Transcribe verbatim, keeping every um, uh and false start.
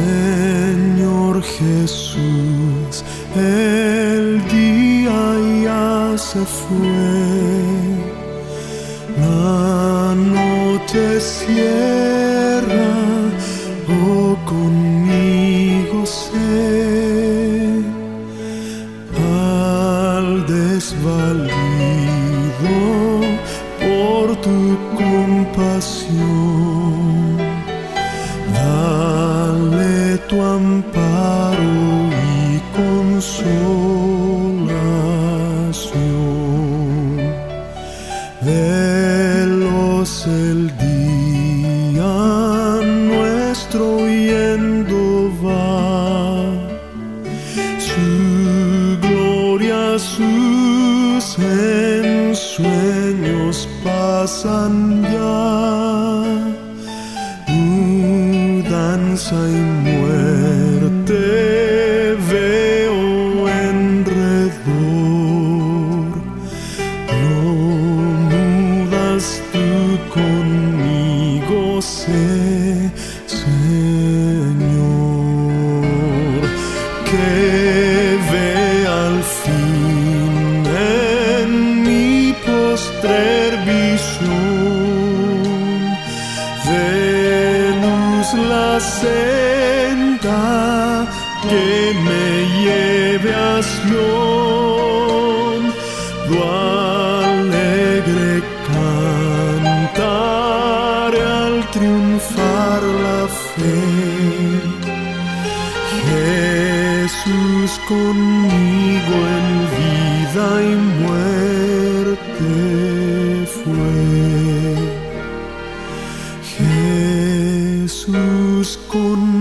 Señor Jesús, el día ya se fue, la noche cierra, oh conmigo sé, al desvalido por tu compasión, dale tu amparo y consolación. Veloz el día nuestro yendo va, su gloria, sus ensueños pasan ya, mudanza y muerte veo enredor, no mudas tú conmigo, sé, Señor, que vea al fin en mi postrer visión de luz la senda que me lleve a Sión, do alegre cantar al triunfar la fe. Jesús conmigo en vida y muerte fue, Jesús conmigo